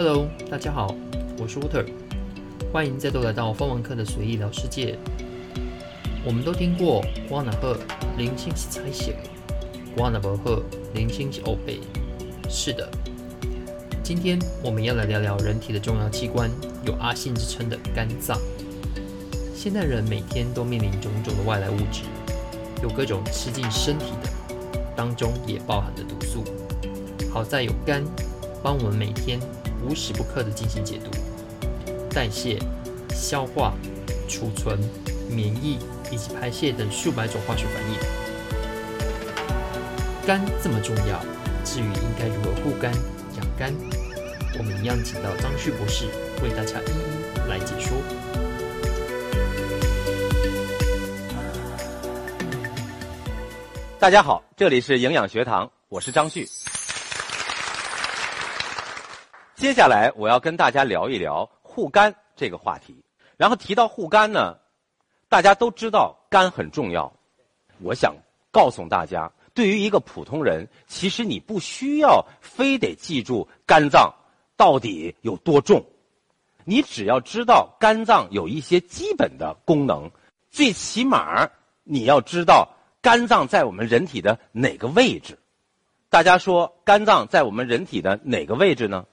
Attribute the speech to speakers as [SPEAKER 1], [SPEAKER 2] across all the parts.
[SPEAKER 1] Hello， 大家好，我是 Water， 欢迎再度来到风文课的随意聊世界。我们都听过“瓜那赫零星是拆写，瓜那不赫零星是欧北”。是的，今天我们要来聊聊人体的重要器官，有阿信之称的肝脏。现代人每天都面临种种的外来物质，有各种吃进身体的，当中也包含着毒素。好在有肝，帮我们每天无时不刻地进行解毒、代谢、消化、储存、免疫以及排泄等数百种化学反应。肝这么重要，至于应该如何护肝、养肝，我们一样请到张旭博士为大家一一来解说。
[SPEAKER 2] 大家好，这里是营养学堂，我是张旭。接下来我要跟大家聊一聊护肝这个话题。然后提到护肝呢，大家都知道肝很重要。我想告诉大家，对于一个普通人，其实你不需要非得记住肝脏到底有多重，你只要知道肝脏有一些基本的功能，最起码你要知道肝脏在我们人体的哪个位置。大家说肝脏在我们人体的哪个位置呢？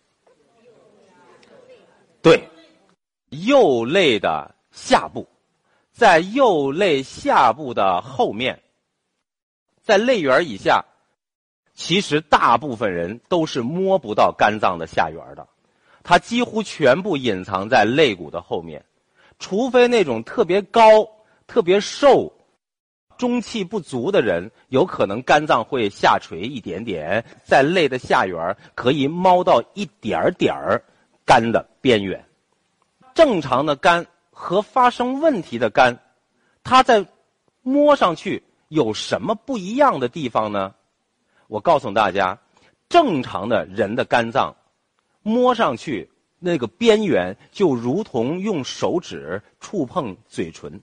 [SPEAKER 2] 对，右肋的下部，在右肋下部的后面，在肋缘以下。其实大部分人都是摸不到肝脏的下缘的，它几乎全部隐藏在肋骨的后面，除非那种特别高、特别瘦、中气不足的人，有可能肝脏会下垂一点点，在肋的下缘可以摸到一点点肝的边缘。正常的肝和发生问题的肝，它在摸上去有什么不一样的地方呢？我告诉大家，正常的人的肝脏摸上去那个边缘就如同用手指触碰嘴唇，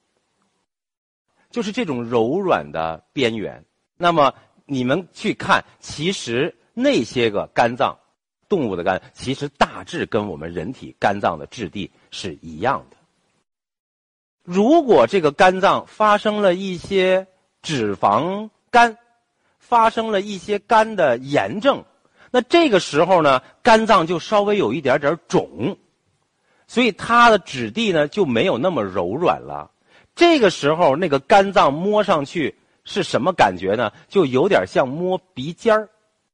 [SPEAKER 2] 就是这种柔软的边缘。那么你们去看，其实那些个肝脏，动物的肝，其实大致跟我们人体肝脏的质地是一样的。如果这个肝脏发生了一些脂肪肝，发生了一些肝的炎症，那这个时候呢，肝脏就稍微有一点点肿，所以它的质地呢就没有那么柔软了。这个时候那个肝脏摸上去是什么感觉呢？就有点像摸鼻尖儿，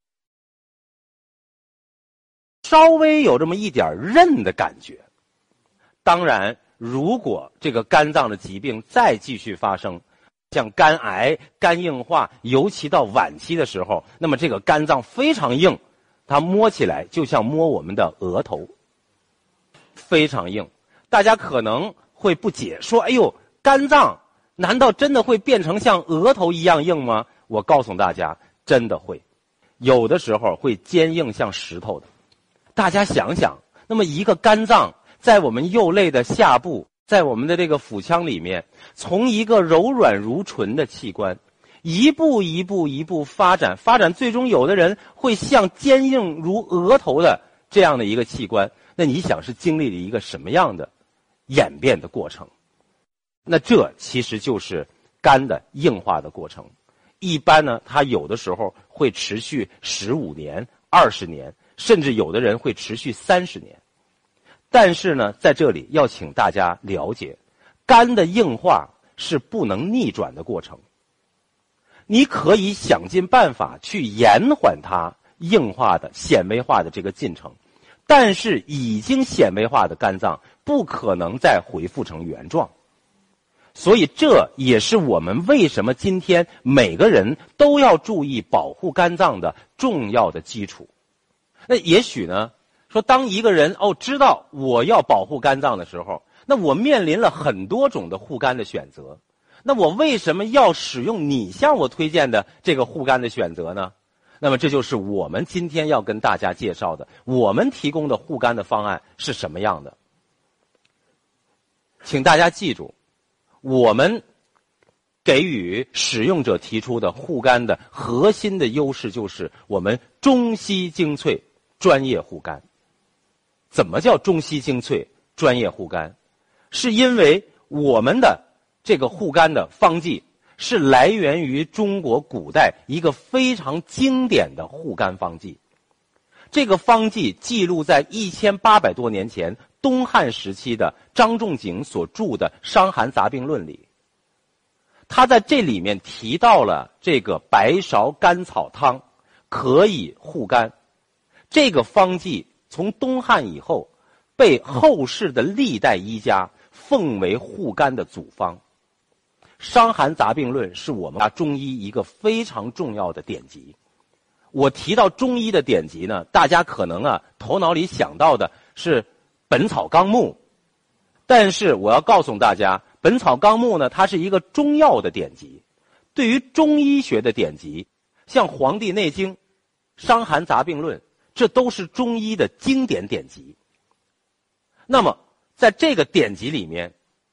[SPEAKER 2] 稍微有这么一点韧的感觉。当然，如果这个肝脏的疾病再继续发生，像肝癌、肝硬化，尤其到晚期的时候，那么这个肝脏非常硬，它摸起来就像摸我们的额头，非常硬。大家可能会不解，说哎呦，肝脏难道真的会变成像额头一样硬吗？我告诉大家，真的会，有的时候会坚硬像石头的。大家想想，那么一个肝脏在我们右肋的下部，在我们的这个腹腔里面，从一个柔软如唇的器官，一步一步发展，最终有的人会像坚硬如额头的这样的一个器官。那你想是经历了一个什么样的演变的过程？那这其实就是肝的硬化的过程。一般呢，它有的时候会持续15年、20年，甚至有的人会持续30年。但是呢，在这里要请大家了解，肝的硬化是不能逆转的过程。你可以想尽办法去延缓它硬化的、纤维化的这个进程，但是已经纤维化的肝脏不可能再恢复成原状。所以这也是我们为什么今天每个人都要注意保护肝脏的重要的基础。那也许呢，说当一个人知道我要保护肝脏的时候，那我面临了很多种的护肝的选择。那我为什么要使用你向我推荐的这个护肝的选择呢？那么这就是我们今天要跟大家介绍的，我们提供的护肝的方案是什么样的。请大家记住，我们给予使用者提出的护肝的核心的优势就是我们中西精粹专业护肝。 怎么叫中西精粹专业护肝？是因为我们的这个护肝的方剂是来源于中国古代一个非常经典的护肝方剂。这个方剂记录在1800多年前东汉时期的张仲景所著的《伤寒杂病论》里。他在这里面提到了这个白芍甘草汤可以护肝。这个方剂从东汉以后被后世的历代医家奉为护肝的祖方。《伤寒杂病论》是我们中医一个非常重要的典籍。我提到中医的典籍呢，大家可能头脑里想到的是《本草纲目》，但是我要告诉大家，《本草纲目》呢，它是一个中药的典籍。对于中医学的典籍，像《黄帝内经》《伤寒杂病论》，这都是中医的经典典籍。那么在这个典籍里面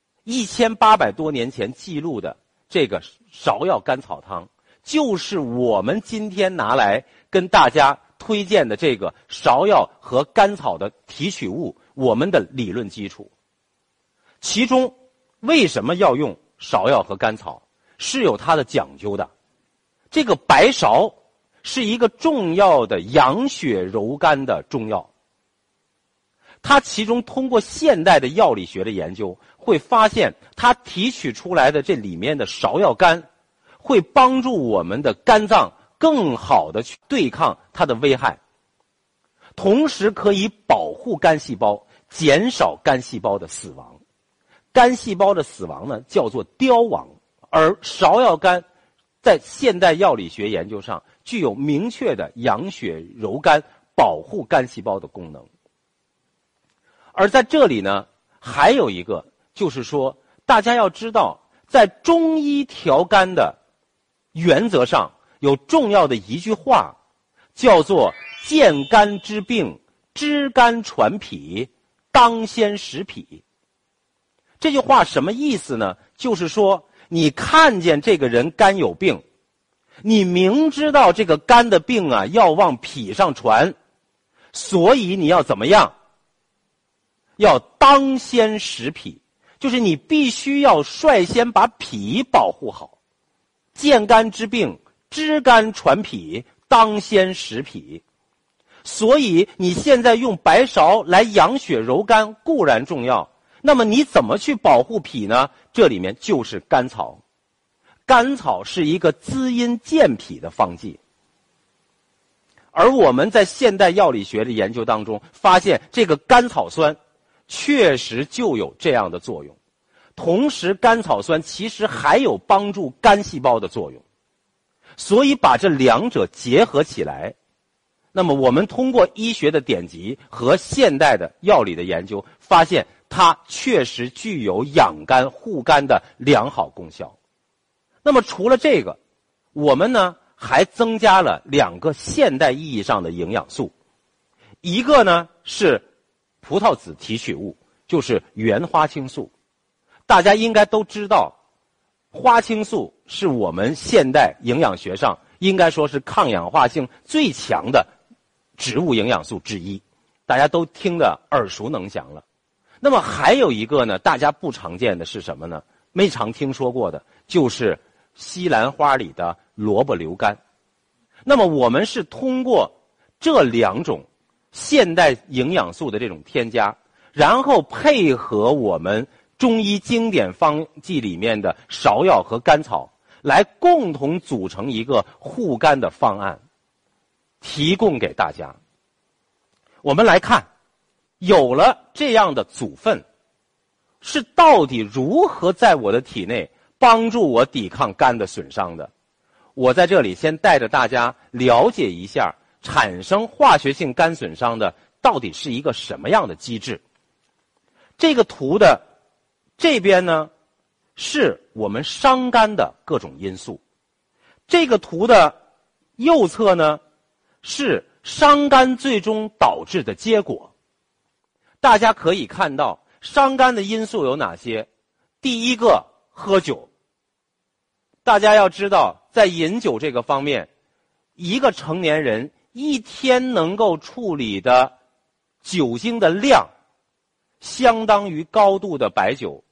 [SPEAKER 2] ，1800多年前记录的这个芍药甘草汤，就是我们今天拿来跟大家推荐的这个芍药和甘草的提取物，我们的理论基础。其中为什么要用芍药和甘草，是有它的讲究的。这个白芍是一个重要的养血柔肝的中药，它其中通过现代的药理学的研究，会发现它提取出来的这里面的芍药苷会帮助我们的肝脏更好的去对抗它的危害，同时可以保护肝细胞，减少肝细胞的死亡。肝细胞的死亡呢，叫做凋亡，而芍药苷在现代药理学研究上具有明确的养血柔肝、保护肝细胞的功能。而在这里呢，还有一个就是说，大家要知道，在中医调肝的原则上有重要的一句话，叫做见肝之病，知肝传脾，当先食脾。这句话什么意思呢？就是说，你看见这个人肝有病，你明知道这个肝的病要往脾上传，所以你要怎么样？要当先食脾，就是你必须要率先把脾保护好。见肝之病，知肝传脾，当先食脾。所以你现在用白芍来养血柔肝固然重要，那么你怎么去保护脾呢？这里面就是甘草。甘草是一个滋阴健脾的方剂。而我们在现代药理学的研究当中发现，这个甘草酸确实就有这样的作用。同时甘草酸其实还有帮助肝细胞的作用。所以把这两者结合起来，那么我们通过医学的典籍和现代的药理的研究，发现它确实具有养肝护肝的良好功效。那么除了这个，我们呢还增加了2个现代意义上的营养素。一个呢是葡萄籽提取物，就是原花青素。大家应该都知道，花青素是我们现代营养学上应该说是抗氧化性最强的植物营养素之一，大家都听得耳熟能详了。那么还有一个呢，大家不常见的是什么呢？没常听说过的，就是西兰花里的萝卜硫苷。那么我们是通过这2种现代营养素的这种添加，然后配合我们中医经典方剂里面的芍药和甘草，来共同组成一个护肝的方案，提供给大家。我们来看，有了这样的组分，是到底如何在我的体内帮助我抵抗肝的损伤的。我在这里先带着大家了解一下产生化学性肝损伤的到底是一个什么样的机制。这个图的这边呢，是我们伤肝的各种因素。这个图的右侧呢，是伤肝最终导致的结果。大家可以看到，伤肝的因素有哪些？第一个，喝酒。大家要知道，在饮酒这个方面，一个成年人一天能够处理的酒精的量相当于高度的白酒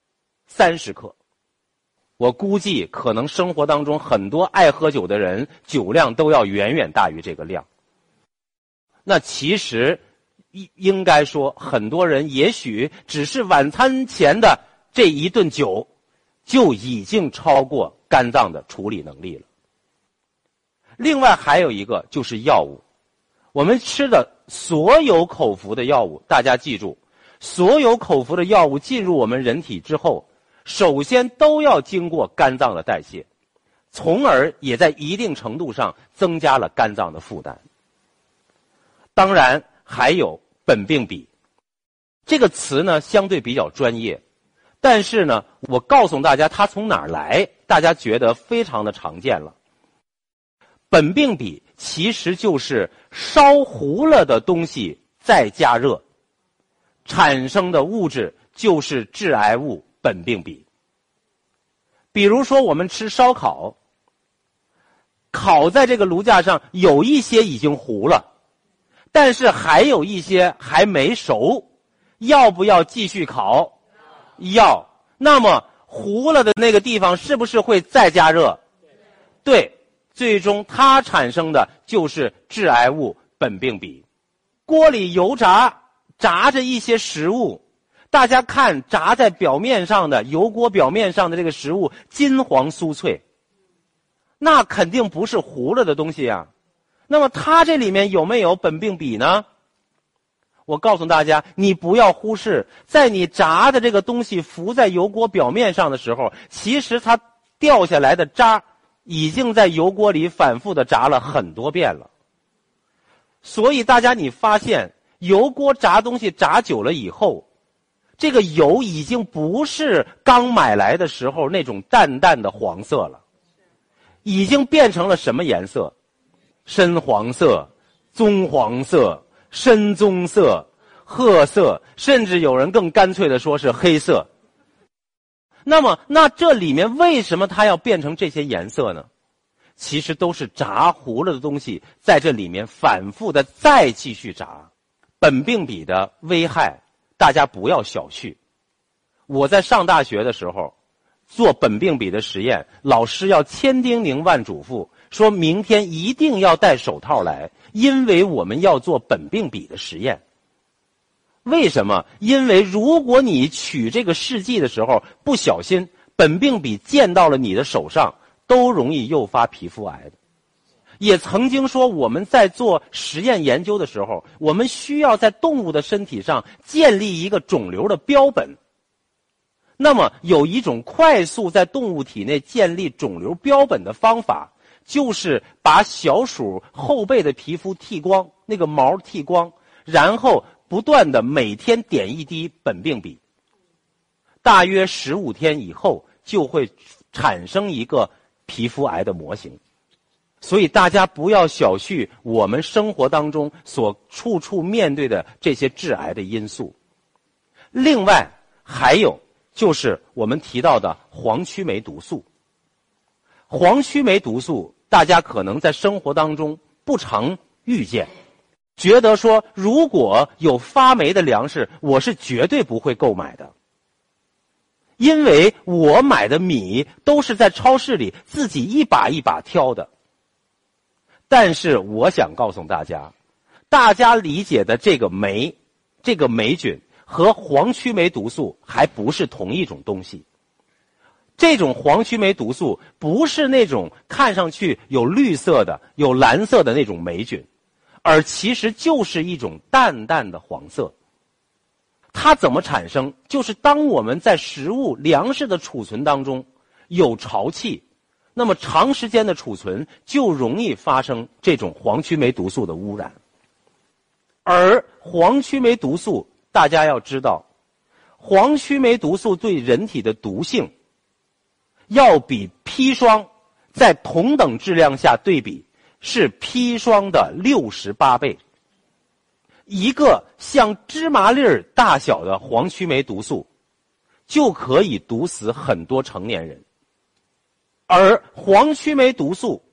[SPEAKER 2] 30克。我估计可能生活当中很多爱喝酒的人酒量都要远远大于这个量。那其实应该说，很多人也许只是晚餐前的这一顿酒就已经超过肝脏的处理能力了。另外还有一个就是药物，我们吃的所有口服的药物，大家记住，所有口服的药物进入我们人体之后，首先都要经过肝脏的代谢，从而也在一定程度上增加了肝脏的负担。当然还有苯并芘，这个词呢相对比较专业，但是呢我告诉大家它从哪儿来，大家觉得非常的常见了。苯并芘其实就是烧糊了的东西再加热产生的物质，就是致癌物苯并芘。比如说我们吃烧烤，烤在这个炉架上有一些已经糊了，但是还有一些还没熟，要不要继续烤？要。那么糊了的那个地方是不是会再加热？对，最终它产生的就是致癌物苯并芘。锅里油炸着一些食物，大家看炸在表面上的油锅表面上的这个食物金黄酥脆，那肯定不是糊了的东西啊。那么它这里面有没有苯并芘呢？我告诉大家，你不要忽视，在你炸的这个东西浮在油锅表面上的时候，其实它掉下来的渣已经在油锅里反复的炸了很多遍了。所以大家你发现油锅炸东西炸久了以后，这个油已经不是刚买来的时候那种淡淡的黄色了，已经变成了什么颜色？深黄色、棕黄色、深棕色、褐色，甚至有人更干脆的说是黑色。那这里面为什么它要变成这些颜色呢？其实都是炸糊了的东西在这里面反复的再继续炸。苯并芘的危害大家不要小觑。我在上大学的时候做苯并芘的实验，老师要千叮咛万嘱咐，说明天一定要戴手套来，因为我们要做苯并芘的实验。为什么？因为如果你取这个试剂的时候不小心，苯并芘溅到了你的手上，都容易诱发皮肤癌的。也曾经说我们在做实验研究的时候，我们需要在动物的身体上建立一个肿瘤的标本。那么有一种快速在动物体内建立肿瘤标本的方法，就是把小鼠后背的皮肤剃光，那个毛剃光，然后不断的每天点一滴苯并芘，大约15天以后就会产生一个皮肤癌的模型。所以大家不要小觑我们生活当中所处处面对的这些致癌的因素。另外还有就是我们提到的黄曲霉毒素。黄曲霉毒素大家可能在生活当中不常遇见，觉得说如果有发霉的粮食我是绝对不会购买的，因为我买的米都是在超市里自己一把一把挑的。但是我想告诉大家，大家理解的这个霉菌和黄曲霉毒素还不是同一种东西。这种黄曲霉毒素不是那种看上去有绿色的、有蓝色的那种霉菌，而其实就是一种淡淡的黄色。它怎么产生？就是当我们在食物、粮食的储存当中有潮气，那么长时间的储存就容易发生这种黄曲霉毒素的污染。而黄曲霉毒素大家要知道，黄曲霉毒素对人体的毒性要比砒霜在同等质量下对比是砒霜的68倍。一个像芝麻粒儿大小的黄曲霉毒素就可以毒死很多成年人。而黄曲霉毒素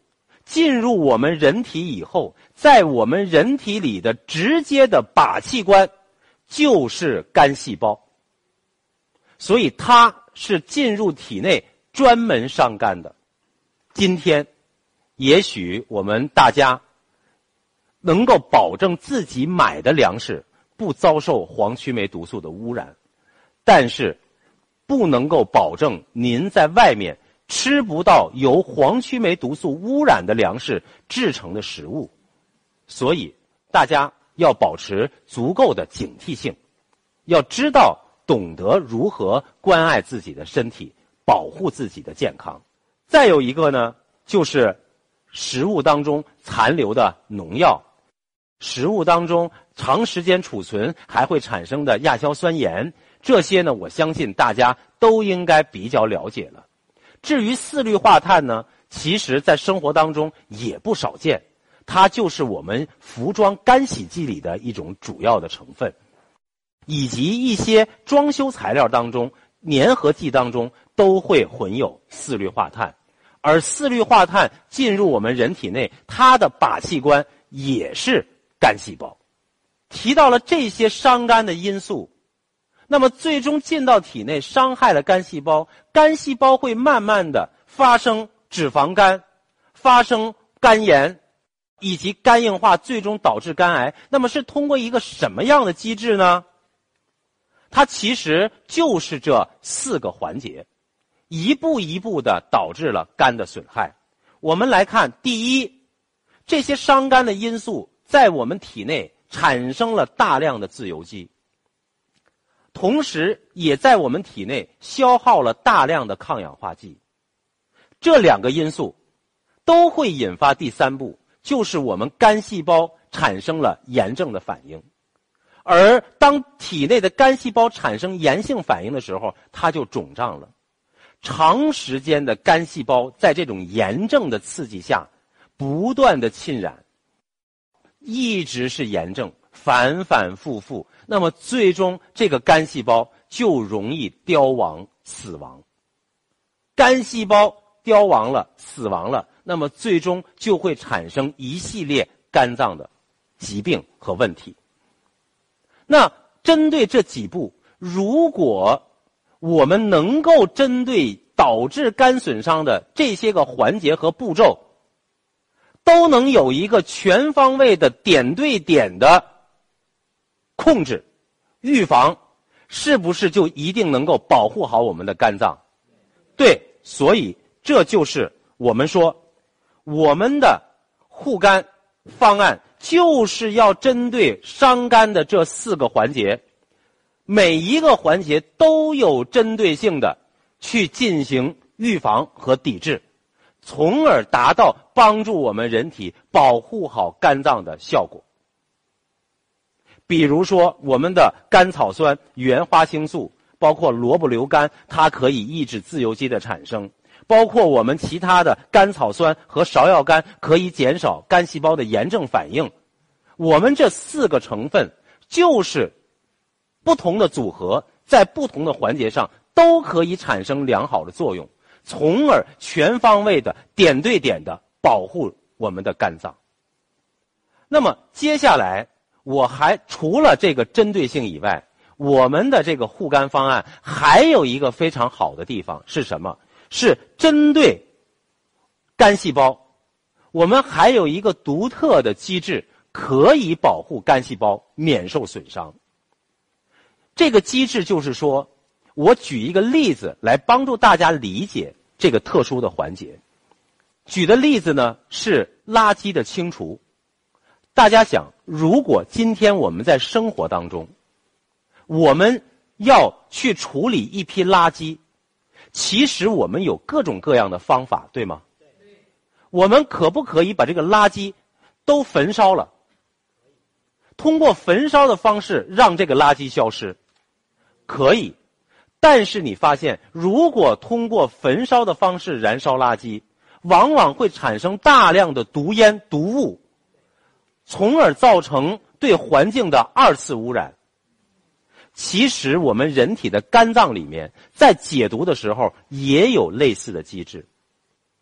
[SPEAKER 2] 进入我们人体以后，在我们人体里的直接的把器官就是肝细胞，所以它是进入体内专门伤肝的。今天也许我们大家能够保证自己买的粮食不遭受黄曲霉毒素的污染，但是不能够保证您在外面吃不到由黄曲霉毒素污染的粮食制成的食物。所以大家要保持足够的警惕性，要知道懂得如何关爱自己的身体，保护自己的健康。再有一个呢，就是食物当中残留的农药，食物当中长时间储存还会产生的亚硝酸盐，这些呢，我相信大家都应该比较了解了。至于四氯化碳呢，其实在生活当中也不少见，它就是我们服装干洗剂里的一种主要的成分，以及一些装修材料当中、粘合剂当中都会混有四氯化碳。而四氯化碳进入我们人体内，它的把器官也是肝细胞。提到了这些伤肝的因素，那么最终进到体内，伤害了肝细胞，肝细胞会慢慢的发生脂肪肝，发生肝炎，以及肝硬化，最终导致肝癌。那么是通过一个什么样的机制呢？它其实就是这4个环节，一步一步的导致了肝的损害。我们来看，第一，这些伤肝的因素在我们体内产生了大量的自由基，同时也在我们体内消耗了大量的抗氧化剂。这2个因素都会引发第3步，就是我们肝细胞产生了炎症的反应。而当体内的肝细胞产生炎性反应的时候，它就肿胀了。长时间的肝细胞在这种炎症的刺激下不断的浸染，一直是炎症，反反复复，那么最终这个肝细胞就容易凋亡死亡。肝细胞凋亡了，死亡了，那么最终就会产生一系列肝脏的疾病和问题。那针对这几步，如果我们能够针对导致肝损伤的这些个环节和步骤，都能有一个全方位的点对点的控制预防，是不是就一定能够保护好我们的肝脏？对，所以这就是我们说我们的护肝方案就是要针对伤肝的这4个环节，每一个环节都有针对性的去进行预防和抵制，从而达到帮助我们人体保护好肝脏的效果。比如说我们的甘草酸、原花青素，包括萝卜硫苷，它可以抑制自由基的产生，包括我们其他的甘草酸和芍药苷可以减少肝细胞的炎症反应。我们这4个成分就是不同的组合，在不同的环节上都可以产生良好的作用，从而全方位的点对点的保护我们的肝脏。那么接下来我还除了这个针对性以外，我们的这个护肝方案还有一个非常好的地方是什么？是针对肝细胞，我们还有一个独特的机制可以保护肝细胞免受损伤。这个机制就是说，我举一个例子来帮助大家理解这个特殊的环节。举的例子呢是垃圾的清除。大家想，如果今天我们在生活当中，我们要去处理一批垃圾，其实我们有各种各样的方法，对吗？我们可不可以把这个垃圾都焚烧了？通过焚烧的方式让这个垃圾消失？可以。但是你发现，如果通过焚烧的方式燃烧垃圾，往往会产生大量的毒烟、毒物，从而造成对环境的2次污染。其实我们人体的肝脏里面在解毒的时候也有类似的机制。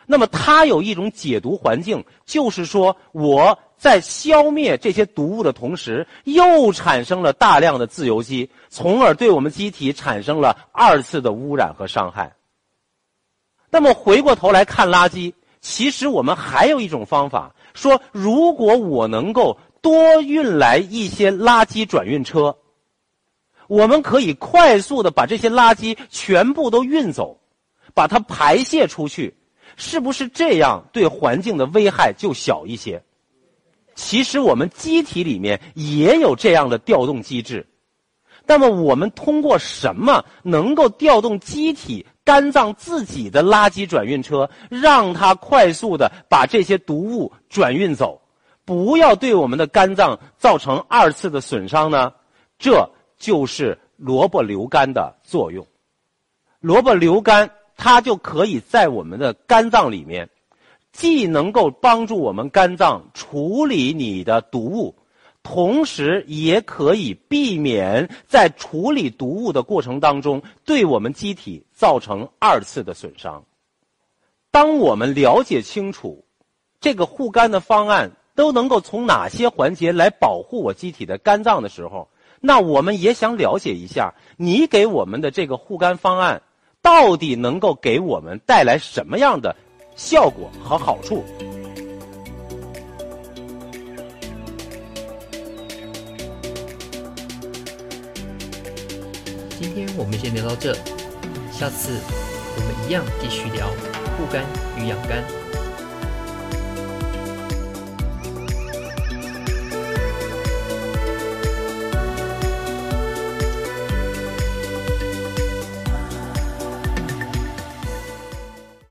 [SPEAKER 2] 那么它有一种解毒环境，就是说我在消灭这些毒物的同时，又产生了大量的自由基，从而对我们机体产生了2次的污染和伤害。那么回过头来看垃圾，其实我们还有一种方法，说如果我能够多运来一些垃圾转运车，我们可以快速的把这些垃圾全部都运走，把它排泄出去，是不是这样对环境的危害就小一些？其实我们机体里面也有这样的调动机制，那么我们通过什么能够调动机体肝脏自己的垃圾转运车，让它快速的把这些毒物转运走，不要对我们的肝脏造成2次的损伤呢？这就是萝卜硫苷的作用。萝卜硫苷它就可以在我们的肝脏里面，既能够帮助我们肝脏处理你的毒物，同时也可以避免在处理毒物的过程当中对我们机体造成2次的损伤。当我们了解清楚这个护肝的方案都能够从哪些环节来保护我机体的肝脏的时候，那我们也想了解一下你给我们的这个护肝方案到底能够给我们带来什么样的效果和好处。
[SPEAKER 1] 今天我们先聊到这，下次我们一样继续聊护肝与养肝。